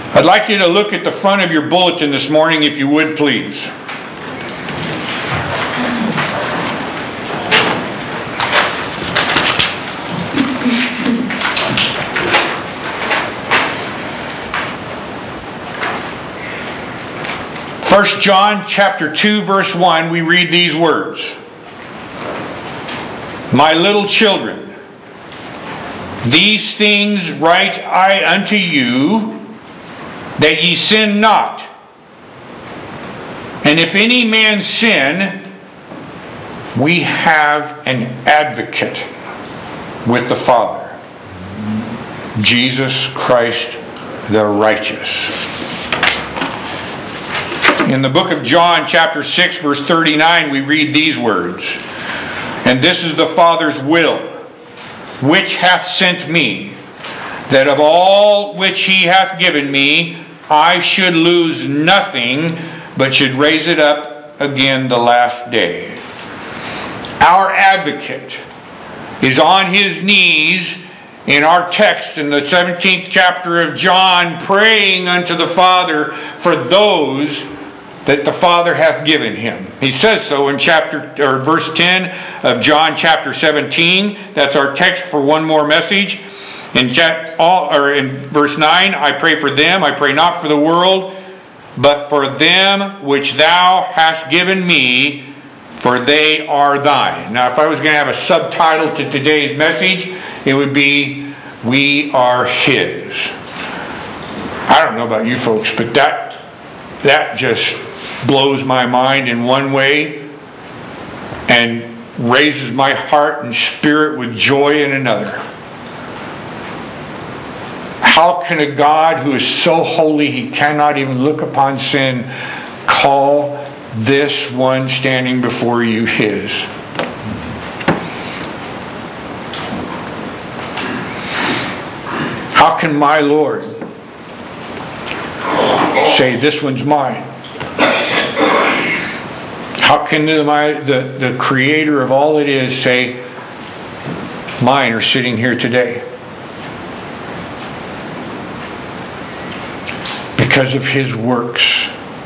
I'd like you to look at the front of your bulletin this morning, if you would, please. First John chapter 2, verse 1, we read these words. My little children, these things write I unto you, that ye sin not. And if any man sin, we have an advocate with the Father, Jesus Christ the righteous. In the book of John, chapter 6, verse 39, we read these words. And this is the Father's will, which hath sent me, that of all which he hath given me, I should lose nothing, but should raise it up again the last day. Our advocate is on his knees in our text in the 17th chapter of John, praying unto the Father for those that the Father hath given him. He says so in verse 10 of John chapter 17. That's our text for one more message. In verse 9, I pray for them, I pray not for the world, but for them which thou hast given me, for they are thine. Now, if I was going to have a subtitle to today's message, it would be, We Are His. I don't know about you folks, but that just blows my mind in one way and raises my heart and spirit with joy in another. How can a God who is so holy he cannot even look upon sin call this one standing before you his? How can my Lord say this one's mine? How can the creator of all it is say, mine are sitting here today? Because of his works.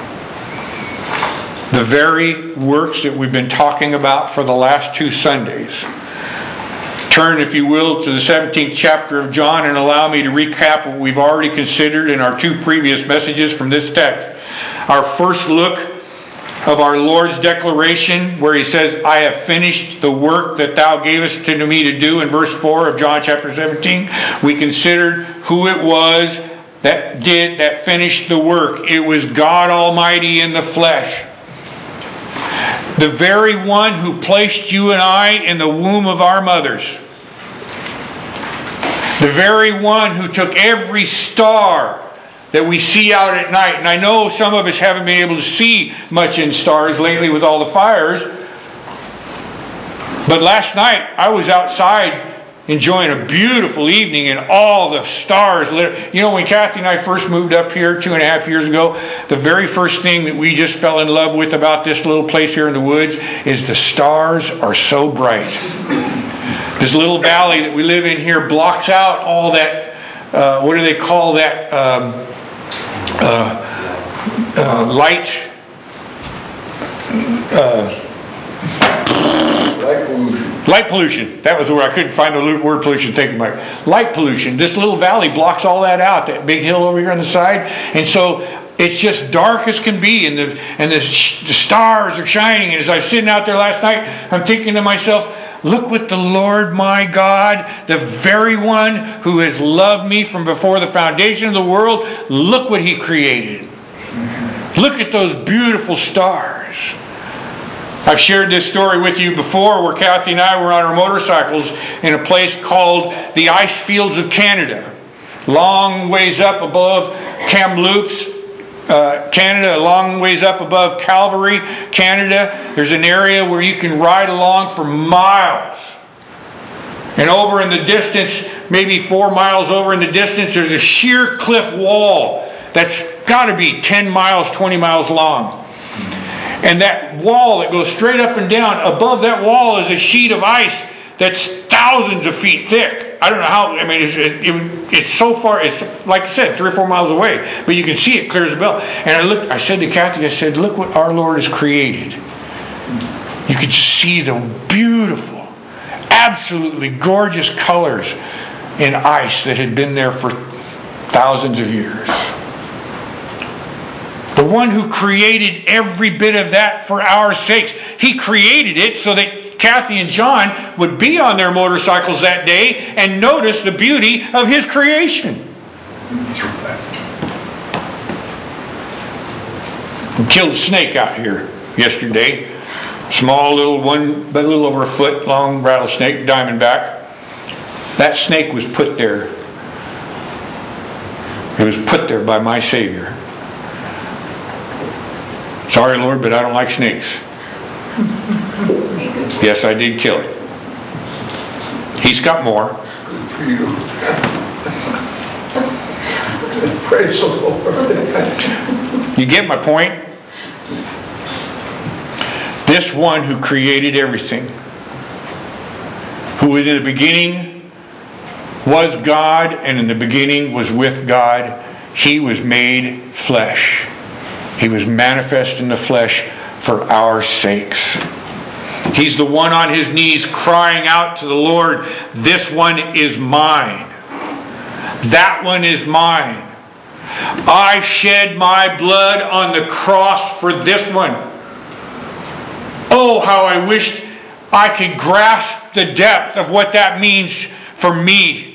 The very works that we've been talking about for the last 2 Sundays. Turn, if you will, to the 17th chapter of John and allow me to recap what we've already considered in our 2 previous messages from this text. Our first look of our Lord's declaration, where he says, I have finished the work that thou gavest to me to do, in verse 4 of John chapter 17. We considered who it was that finished the work. It was God Almighty in the flesh. The very one who placed you and I in the womb of our mothers. The very one who took every star that we see out at night. And I know some of us haven't been able to see much in stars lately with all the fires. But last night I was outside enjoying a beautiful evening and all the stars lit. You know, when Kathy and I first moved up here 2.5 years ago, the very first thing that we just fell in love with about this little place here in the woods is the stars are so bright. This little valley that we live in here blocks out all that, what do they call that, light? Light pollution. That was the word. I couldn't find the word pollution. Thinking about light pollution. This little valley blocks all that out. That big hill over here on the side, and so it's just dark as can be. And the stars are shining. And as I was sitting out there last night, I'm thinking to myself, look what the Lord my God, the very one who has loved me from before the foundation of the world, look what He created. Look at those beautiful stars. I've shared this story with you before where Kathy and I were on our motorcycles in a place called the Ice Fields of Canada. Long ways up above Kamloops, Canada, a long ways up above Calgary, Canada. There's an area where you can ride along for miles. And over in the distance, maybe 4 miles over in the distance, there's a sheer cliff wall that's got to be 10 miles, 20 miles long. And that wall that goes straight up and down, above that wall is a sheet of ice that's thousands of feet thick. I don't know how. I mean, it's so far. It's like I said, 3 or 4 miles away, but you can see it clear as a bell. And I looked. I said to Kathy, I said, "Look what our Lord has created." You could just see the beautiful, absolutely gorgeous colors in ice that had been there for thousands of years. The one who created every bit of that for our sakes. He created it so that Kathy and John would be on their motorcycles that day and notice the beauty of His creation. We killed a snake out here yesterday. Small little one, but a little over a foot long rattlesnake, diamondback. That snake was put there. It was put there by my Savior. Sorry, Lord, but I don't like snakes. Yes, I did kill it. He's got more. Good for you. Praise the Lord. You get my point? This one who created everything, who in the beginning was God and in the beginning was with God, He was made flesh. He was manifest in the flesh for our sakes. He's the one on His knees crying out to the Lord, "This one is mine. That one is mine. I shed my blood on the cross for this one." Oh, how I wished I could grasp the depth of what that means for me.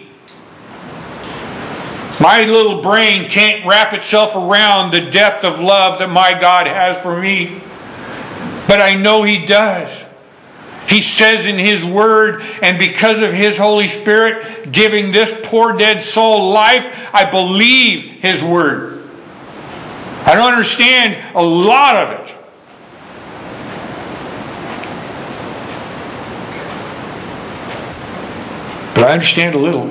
My little brain can't wrap itself around the depth of love that my God has for me. But I know He does. He says in His Word, and because of His Holy Spirit giving this poor dead soul life, I believe His Word. I don't understand a lot of it. But I understand a little.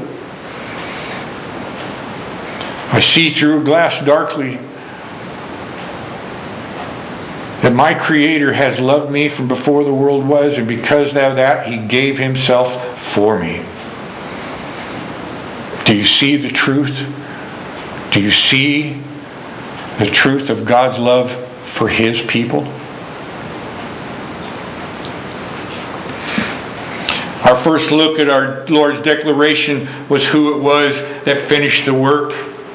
I see through a glass darkly that my Creator has loved me from before the world was, and because of that, He gave Himself for me. Do you see the truth? Do you see the truth of God's love for His people? Our first look at our Lord's declaration was who it was that finished the work.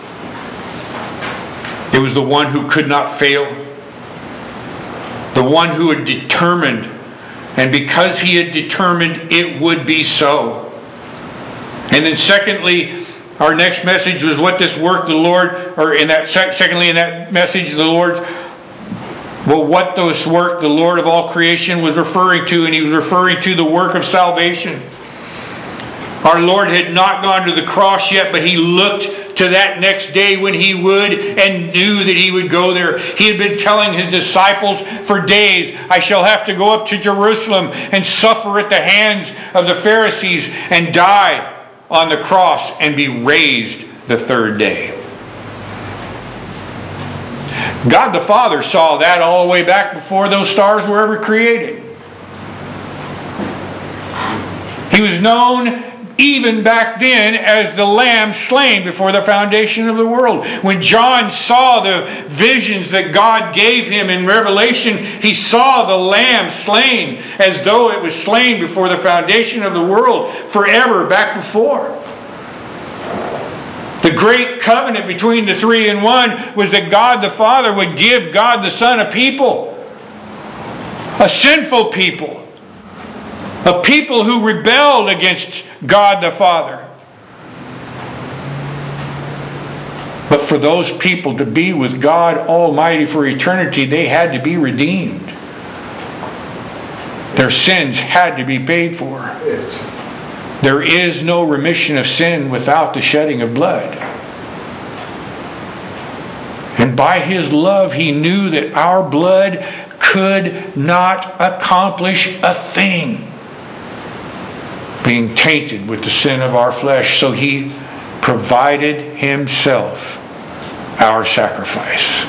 It was the one who could not fail. The one who had determined. And because He had determined, it would be so. And then secondly, our next message was what this work the Lord, or in that secondly in that message the Lord's, well, what this work the Lord of all creation was referring to, and He was referring to the work of salvation. Our Lord had not gone to the cross yet, but He looked to that next day when He would, and knew that He would go there. He had been telling His disciples for days, "I shall have to go up to Jerusalem and suffer at the hands of the Pharisees and die on the cross and be raised the third day." God the Father saw that all the way back before those stars were ever created. He was known even back then as the Lamb slain before the foundation of the world. When John saw the visions that God gave him in Revelation, he saw the Lamb slain as though it was slain before the foundation of the world, forever back before. The great covenant between the three in one was that God the Father would give God the Son a people. A sinful people. A people who rebelled against God the Father. But for those people to be with God Almighty for eternity, they had to be redeemed. Their sins had to be paid for. There is no remission of sin without the shedding of blood. And by His love, He knew that our blood could not accomplish a thing, being tainted with the sin of our flesh. So He provided Himself our sacrifice.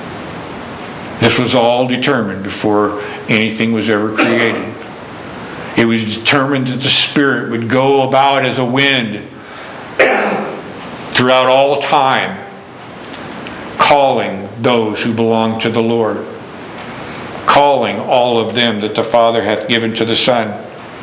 This was all determined before anything was ever created. It was determined that the Spirit would go about as a wind throughout all time, calling those who belong to the Lord, calling all of them that the Father hath given to the Son.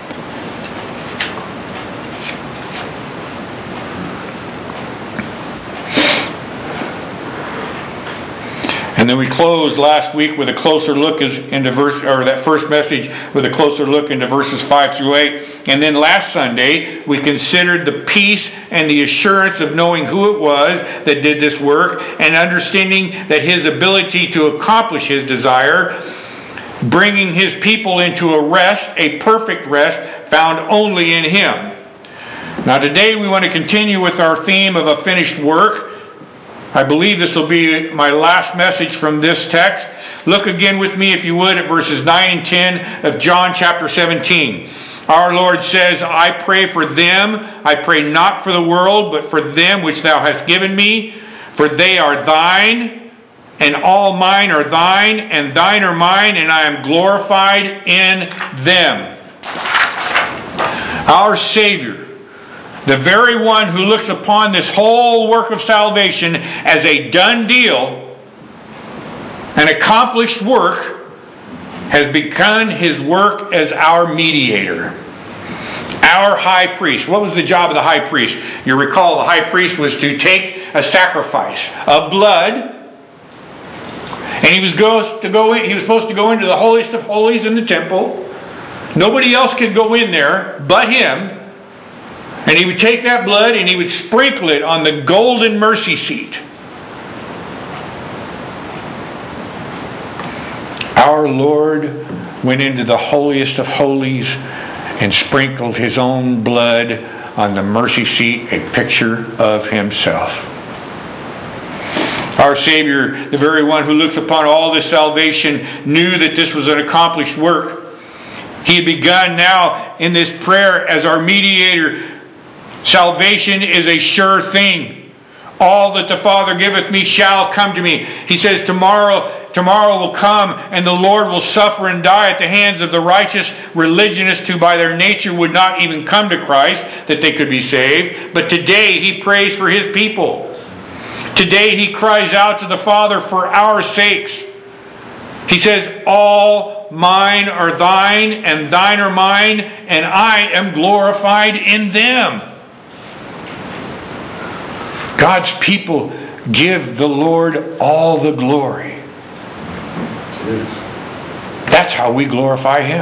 And then we closed last week with a closer look into that first message with a closer look into verses 5 through 8. And then last Sunday we considered the peace and the assurance of knowing who it was that did this work, and understanding that His ability to accomplish His desire, bringing His people into a rest, a perfect rest found only in Him. Now today we want to continue with our theme of a finished work. I believe this will be my last message from this text. Look again with me, if you would, at verses 9 and 10 of John chapter 17. Our Lord says, I pray for them. I pray not for the world, but for them which thou hast given me. For they are thine, and all mine are thine, and thine are mine, and I am glorified in them. Our Savior, the very one who looks upon this whole work of salvation as a done deal, an accomplished work, has begun His work as our mediator, our high priest. What was the job of the high priest? You recall the high priest was to take a sacrifice of blood, and he was supposed to go into the holiest of holies in the temple. Nobody else could go in there but him. And he would take that blood and he would sprinkle it on the golden mercy seat. Our Lord went into the holiest of holies and sprinkled His own blood on the mercy seat, a picture of Himself. Our Savior, the very one who looks upon all this salvation, knew that this was an accomplished work. He had begun now in this prayer as our mediator. Salvation is a sure thing. All that the Father giveth me shall come to me. He says tomorrow will come, and the Lord will suffer and die at the hands of the righteous religionists who by their nature would not even come to Christ that they could be saved. But today He prays for His people. Today He cries out to the Father for our sakes. He says, all mine are thine, and thine are mine, and I am glorified in them. God's people give the Lord all the glory. That's how we glorify Him.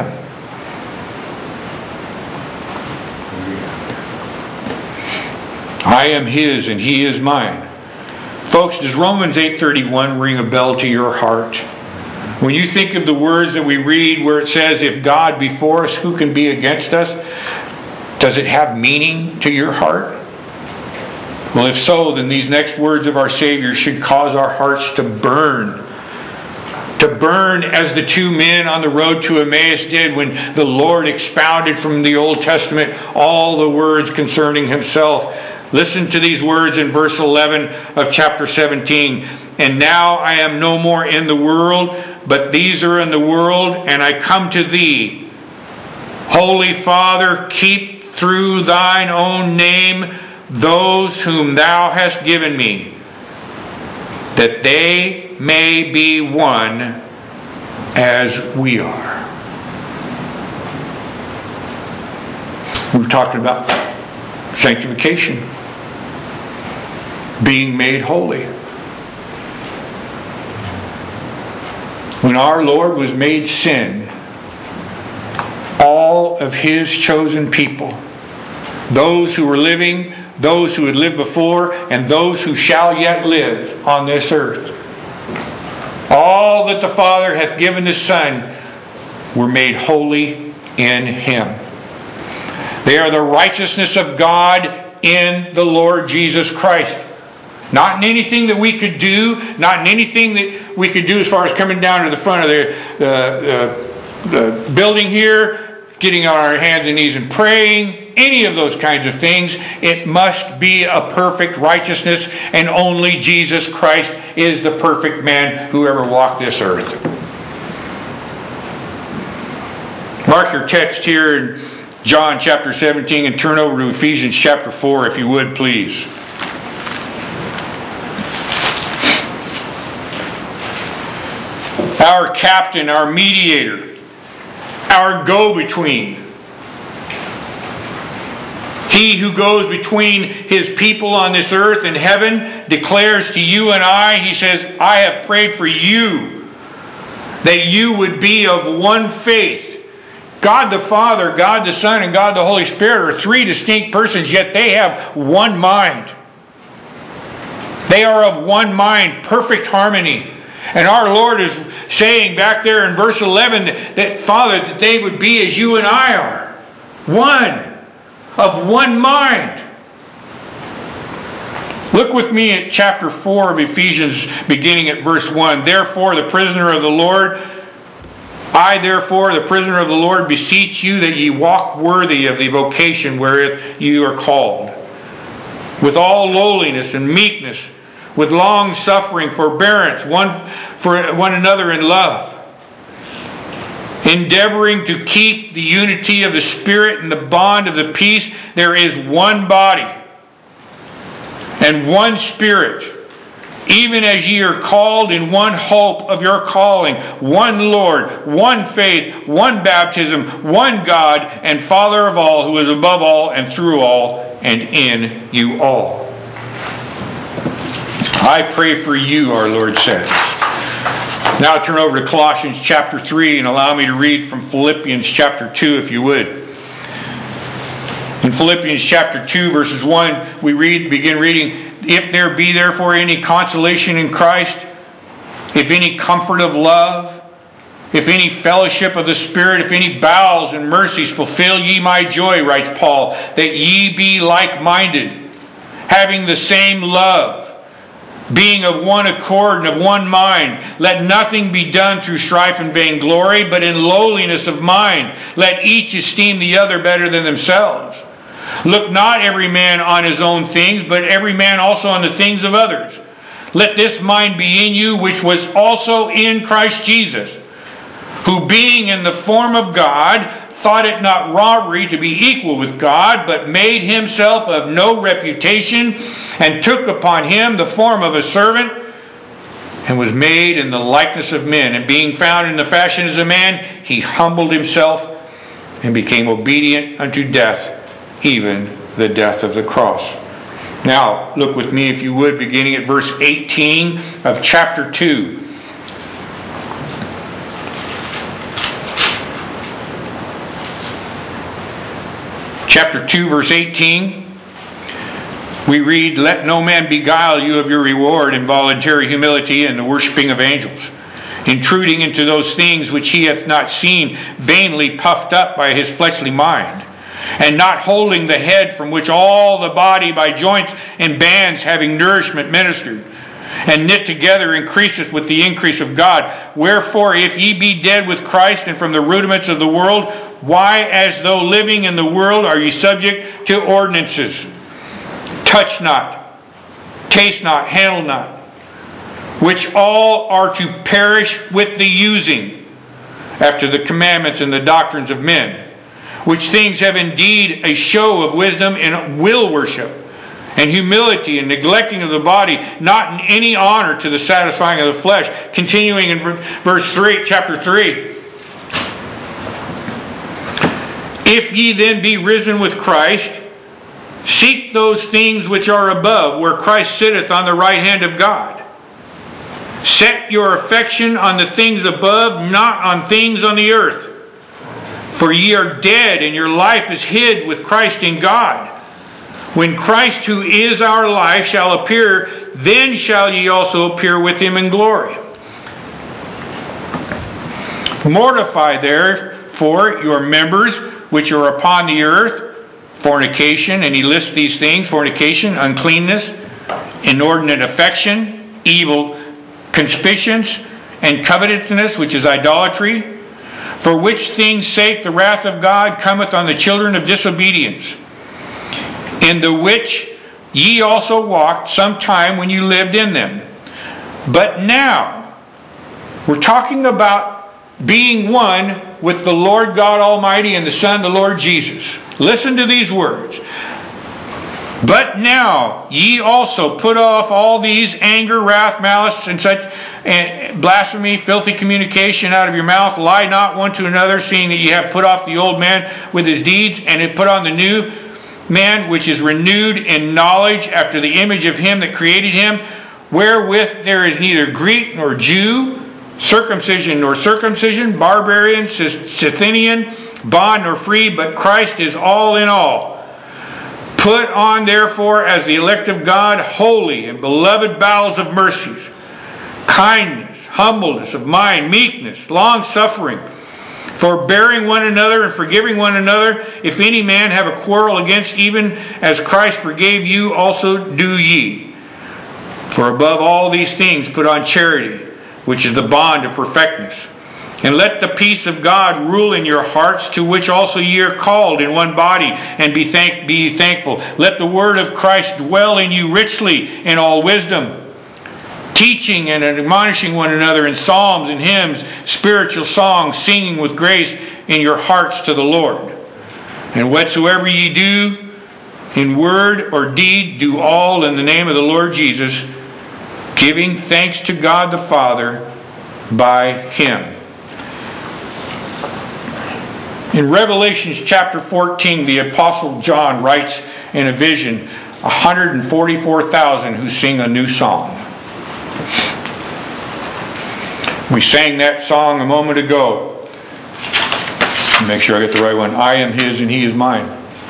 I am His and He is mine. Folks, does Romans 8:31 ring a bell to your heart? When you think of the words that we read where it says, if God be for us, who can be against us? Does it have meaning to your heart? Well, if so, then these next words of our Savior should cause our hearts to burn. To burn as the two men on the road to Emmaus did when the Lord expounded from the Old Testament all the words concerning Himself. Listen to these words in verse 11 of chapter 17. And now I am no more in the world, but these are in the world, and I come to Thee. Holy Father, keep through Thine own name those whom Thou hast given me, that they may be one as we are. We're talking about sanctification, being made holy. When our Lord was made sin, all of His chosen people, those who were living, those who had lived before, and those who shall yet live on this earth, all that the Father hath given the Son were made holy in Him. They are the righteousness of God in the Lord Jesus Christ. Not in anything that we could do, not in anything that we could do as far as coming down to the front of the building here, getting on our hands and knees and praying, any of those kinds of things. It must be a perfect righteousness, and only Jesus Christ is the perfect man who ever walked this earth. Mark your text here in John chapter 17 and turn over to Ephesians chapter 4 if you would, please. Our captain, our mediator, our go-between. He who goes between his people on this earth and heaven declares to you and I, he says, I have prayed for you that you would be of one faith. God the Father, God the Son, and God the Holy Spirit are three distinct persons, yet they have one mind. They are of one mind, perfect harmony. And our Lord is saying back there in verse 11 that Father, that they would be as you and I are. One. Of one mind. Look with me at chapter 4 of Ephesians, beginning at verse 1. Therefore, the prisoner of the Lord, I therefore, the prisoner of the Lord, beseech you that ye walk worthy of the vocation wherewith you are called, with all lowliness and meekness, with long suffering, forbearance, one for one another in love, endeavoring to keep the unity of the Spirit and the bond of the peace. There is one body and one Spirit, even as ye are called in one hope of your calling, one Lord, one faith, one baptism, one God and Father of all, who is above all and through all and in you all. I pray for you, our Lord says. Now turn over to Colossians chapter 3 and allow me to read from Philippians chapter 2 if you would. In Philippians chapter 2 verses 1 we begin reading, if there be therefore any consolation in Christ, if any comfort of love, if any fellowship of the Spirit, if any bowels and mercies, fulfill ye my joy, writes Paul, that ye be like-minded, having the same love, being of one accord and of one mind. Let nothing be done through strife and vainglory, but in lowliness of mind. Let each esteem the other better than themselves. Look not every man on his own things, but every man also on the things of others. Let this mind be in you, which was also in Christ Jesus, who being in the form of God, thought it not robbery to be equal with God, but made himself of no reputation, and took upon him the form of a servant, and was made in the likeness of men. And being found in the fashion as a man, he humbled himself, and became obedient unto death, even the death of the cross. Now, look with me, if you would, beginning at verse 18 of chapter 2. Chapter 2, verse 18, we read, let no man beguile you of your reward in voluntary humility and the worshipping of angels, intruding into those things which he hath not seen, vainly puffed up by his fleshly mind, and not holding the head, from which all the body by joints and bands having nourishment ministered, and knit together increaseth with the increase of God. Wherefore, if ye be dead with Christ, and from the rudiments of the world, why, as though living in the world, are ye subject to ordinances? Touch not, taste not, handle not, which all are to perish with the using, after the commandments and the doctrines of men, which things have indeed a show of wisdom and will worship, and humility and neglecting of the body, not in any honor to the satisfying of the flesh. Continuing in verse 3, chapter 3. If ye then be risen with Christ, seek those things which are above, where Christ sitteth on the right hand of God. Set your affection on the things above, not on things on the earth. For ye are dead, and your life is hid with Christ in God. When Christ, who is our life, shall appear, then shall ye also appear with him in glory. Mortify therefore your members which are upon the earth, fornication, and he lists these things: fornication, uncleanness, inordinate affection, evil concupiscence, and covetousness, which is idolatry. For which things' sake the wrath of God cometh on the children of disobedience, in the which ye also walked sometime when you lived in them. But now, we're talking about being one with the Lord God Almighty and the Son, the Lord Jesus. Listen to these words. But now ye also put off all these: anger, wrath, malice, and such, and blasphemy, filthy communication out of your mouth. Lie not one to another, seeing that ye have put off the old man with his deeds, and have put on the new man, which is renewed in knowledge after the image of him that created him, wherewith there is neither Greek nor Jew, circumcision nor circumcision, barbarian, Scythian, bond nor free, but Christ is all in all. Put on therefore, as the elect of God, holy and beloved bowels of mercies, kindness, humbleness of mind, meekness, long-suffering, forbearing one another and forgiving one another. If any man have a quarrel against, even as Christ forgave you, also do ye. For above all these things put on charity, which is the bond of perfectness. And let the peace of God rule in your hearts, to which also ye are called in one body, and be thankful. Let the word of Christ dwell in you richly in all wisdom, teaching and admonishing one another in psalms and hymns, spiritual songs, singing with grace in your hearts to the Lord. And whatsoever ye do, in word or deed, do all in the name of the Lord Jesus, giving thanks to God the Father by him. In Revelation chapter 14, the Apostle John writes in a vision, 144,000 who sing a new song. We sang that song a moment ago. Make sure I get the right one. I am his and he is mine.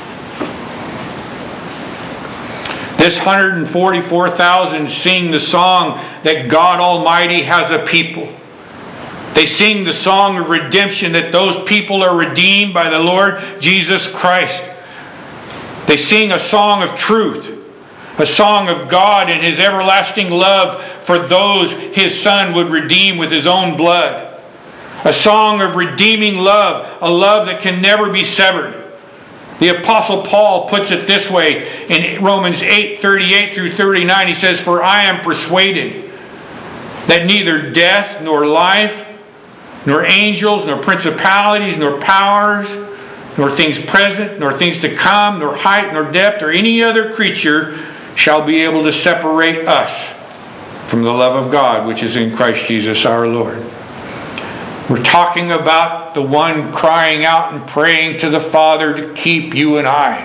This 144,000 sing the song that God Almighty has a people. They sing the song of redemption, that those people are redeemed by the Lord Jesus Christ. They sing a song of truth, a song of God and his everlasting love for those his Son would redeem with his own blood. A song of redeeming love, a love that can never be severed. The Apostle Paul puts it this way in Romans 8:38 through 39. He says, "For I am persuaded that neither death nor life, nor angels, nor principalities, nor powers, nor things present, nor things to come, nor height, nor depth, or any other creature shall be able to separate us from the love of God, which is in Christ Jesus our Lord." We're talking about the one crying out and praying to the Father to keep you and I.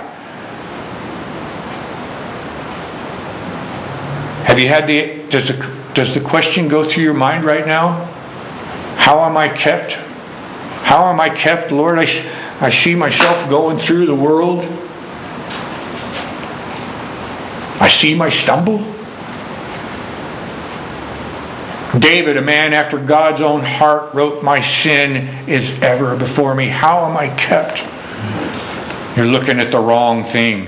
Have you had does the question go through your mind right now? How am I kept? How am I kept, Lord? I see myself going through the world. I see my stumble. David, a man after God's own heart, wrote, "My sin is ever before me. How am I kept?" You're looking at the wrong thing.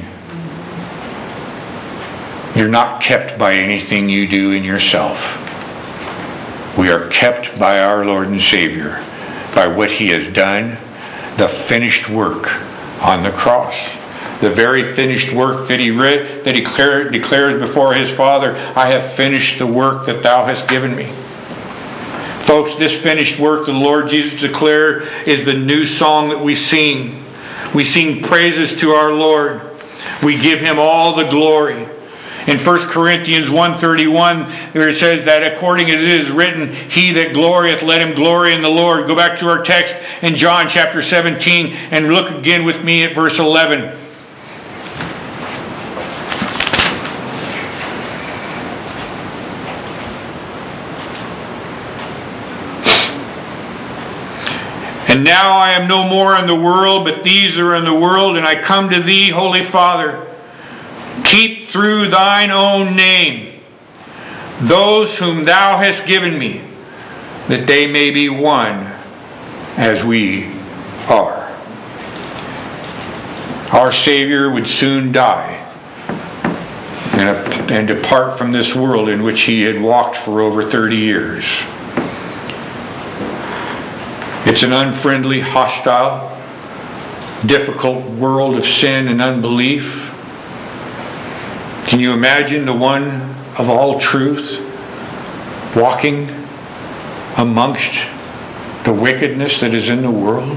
You're not kept by anything you do in yourself. We are kept by our Lord and Savior, by what he has done, the finished work on the cross. The very finished work that he declares before his Father, "I have finished the work that thou hast given me." Folks, this finished work the Lord Jesus declared is the new song that we sing. We sing praises to our Lord. We give him all the glory. In 1 Corinthians 1:31, where it says that according as it is written, "He that glorieth, let him glory in the Lord." Go back to our text in John chapter 17 and look again with me at verse 11. "And now I am no more in the world, but these are in the world, and I come to thee, Holy Father. Keep through thine own name those whom thou hast given me, that they may be one as we are." Our Savior would soon die and depart from this world in which he had walked for over 30 years. It's an unfriendly, hostile, difficult world of sin and unbelief. Can you imagine the one of all truth walking amongst the wickedness that is in the world?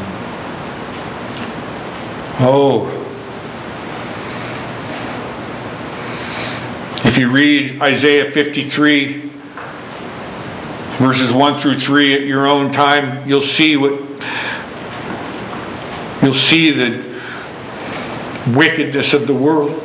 Oh, if you read Isaiah 53, verses 1 through 3 at your own time, you'll see the wickedness of the world.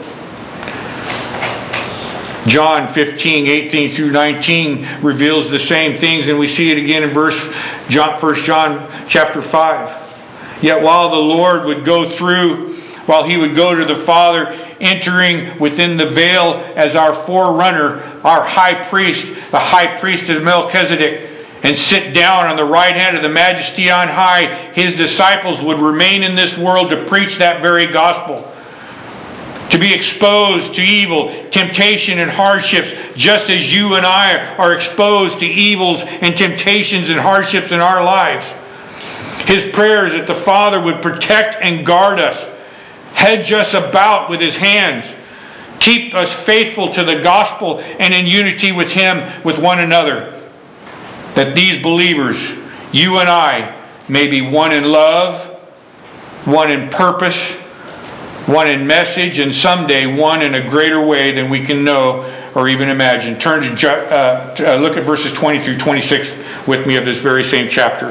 John 15, 18 through 19 reveals the same things, and we see it again in 1 John chapter 5. Yet while the Lord would go he would go to the Father, entering within the veil as our forerunner, our high priest, the high priest of Melchizedek, and sit down on the right hand of the Majesty on high, his disciples would remain in this world to preach that very gospel. To be exposed to evil, temptation, and hardships, just as you and I are exposed to evils and temptations and hardships in our lives. His prayer is that the Father would protect and guard us, hedge us about with His hands, keep us faithful to the gospel and in unity with Him, with one another. That these believers, you and I, may be one in love, one in purpose, one in message, and someday one in a greater way than we can know or even imagine. Turn to look at verses 20 through 26 with me of this very same chapter.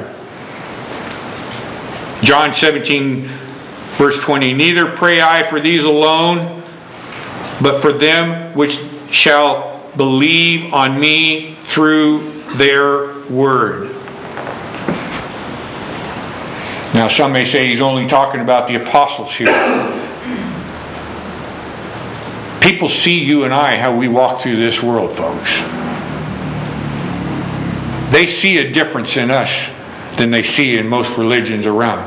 John 17, verse 20. Neither pray I for these alone, but for them which shall believe on me through their word. Now some may say he's only talking about the apostles here. People see you and I, how we walk through this world, folks. They see a difference in us than they see in most religions around.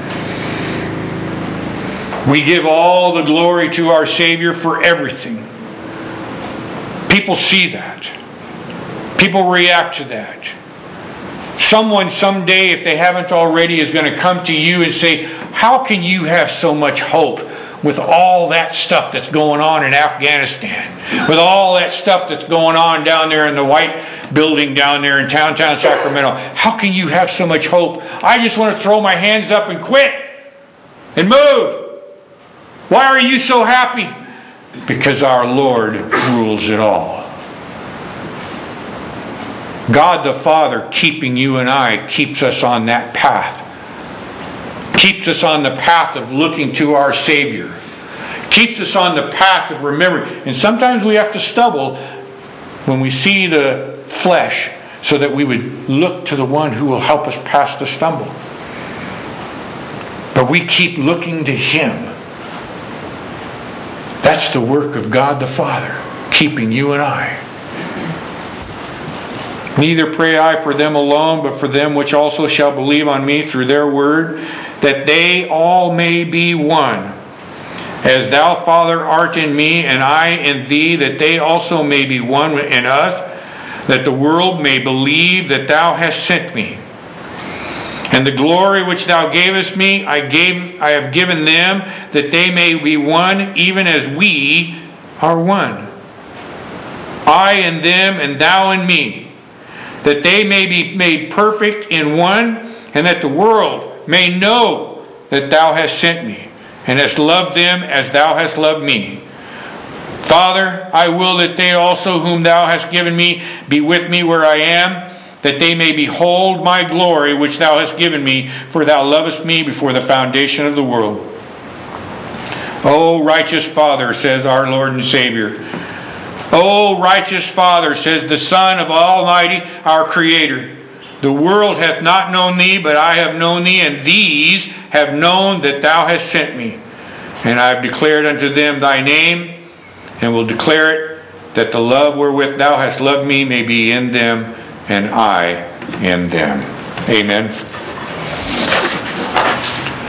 We give all the glory to our Savior for everything. People see that. People react to that. Someone someday, if they haven't already, is going to come to you and say, how can you have so much hope with all that stuff that's going on in Afghanistan? With all that stuff that's going on down there in the white building down there in downtown Sacramento? How can you have so much hope? I just want to throw my hands up and quit and move. Why are you so happy? Because our Lord rules it all. God the Father, keeping you and I, keeps us on that path. Keeps us on the path of looking to our Savior. Keeps us on the path of remembering. And sometimes we have to stumble when we see the flesh, so that we would look to the one who will help us past the stumble. But we keep looking to Him. That's the work of God the Father, keeping you and I. Neither pray I for them alone, but for them which also shall believe on me through their word, that they all may be one. As thou, Father, art in me, and I in thee, that they also may be one in us, that the world may believe that thou hast sent me. And the glory which thou gavest me, I have given them, that they may be one, even as we are one. I in them, and thou in me, that they may be made perfect in one, and that the world may know that thou hast sent me, and hast loved them as thou hast loved me. Father, I will that they also whom thou hast given me be with me where I am, that they may behold my glory which thou hast given me, for thou lovest me before the foundation of the world. O righteous Father, says our Lord and Savior. O righteous Father, says the Son of Almighty, our Creator. The world hath not known thee, but I have known thee, and these have known that thou hast sent me. And I have declared unto them thy name, and will declare it, that the love wherewith thou hast loved me may be in them, and I in them. Amen.